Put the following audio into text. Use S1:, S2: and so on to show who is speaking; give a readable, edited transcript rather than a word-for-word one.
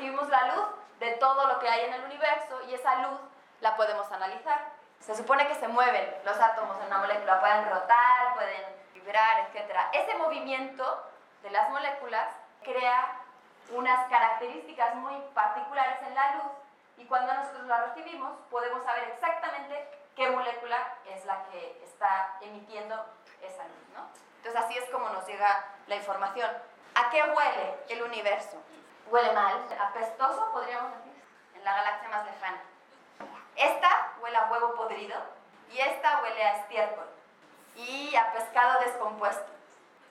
S1: recibimos la luz de todo lo que hay en el universo y esa luz la podemos analizar. Se supone que se mueven los átomos en una molécula, pueden rotar, pueden vibrar, etc. Ese movimiento de las moléculas crea unas características muy particulares en la luz y cuando nosotros la recibimos podemos saber exactamente qué molécula es la que está emitiendo esa luz, ¿no? Entonces así es como nos llega la información. ¿A qué huele el universo? Huele mal, apestoso podríamos decir, en la galaxia más lejana. Esta huele a huevo podrido y esta huele a estiércol y a pescado descompuesto.